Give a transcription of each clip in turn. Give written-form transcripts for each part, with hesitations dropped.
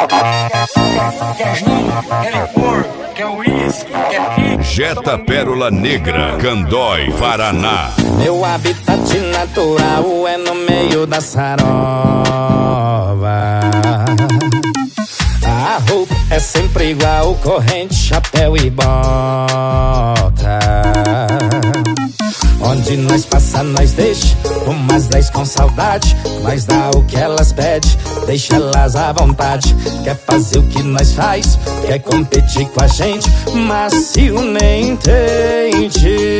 Quer gin, quer licor, quer uísque, quer pique. Jetta Pérola Negra, Candói, Paraná. Meu habitat natural é no meio da sarova. A roupa é sempre igual, corrente, chapéu e bota. Onde nós passa, nós deixa umas 10 com saudade. Nós dá o que elas pedem, deixa elas à vontade. Quer fazer o que nós faz, quer competir com a gente, macio nem entende.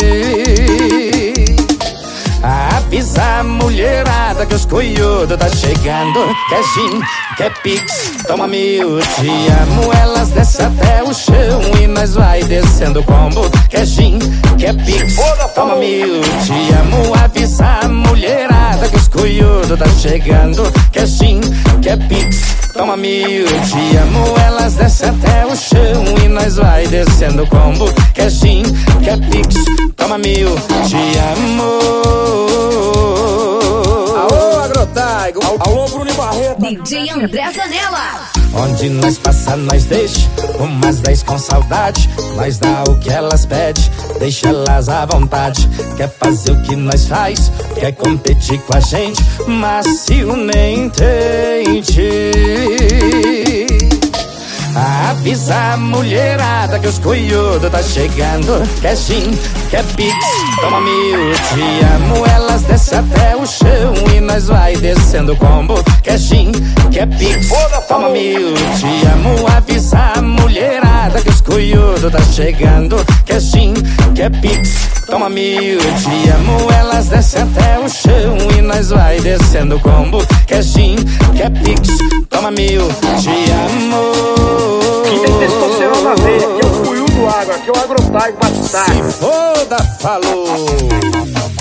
Avisa a mulherada que os cunhudos tá chegando. Quer gin, quer pix, toma mil. Te amo, elas descem até o chão e nós vai descendo o combo. Quer gin, quer pix, toma mil. Te amo, avisa a mulherada que os cunhudos tá chegando. Quer gin, quer pix, toma mil. Te amo, elas descem até o chão e nós vai descendo o combo. Quer gin, quer pix, toma mil. Te amo. Alô, Agrotaigo. Alô, Bruno Barreto. DJ André Zanella. Onde nós passa, nós deixa umas 10 com saudade. Nós dá o que elas pedem, deixa elas à vontade. Quer fazer o que nós faz, quer competir com a gente, macio nem entende. Avisa a mulherada que os cunhudos tá chegando. Quer gin, quer pix, toma mil. Te amo, elas descem até o chão e nós vai descendo o combo. Quer gin, quer pix, toma mil. Te amo, avisa a mulherada que os cunhudos tá chegando. Quer gin, quer pix, toma mil. Te amo, elas descem até o chão e nós vai descendo o combo. Quer gin, quer pix, toma mil. Te amo. Quem tem testosterona na veia, aqui é o Cuiu do Agro, aqui é o Agrotaigo Batistar. Se foda, falou!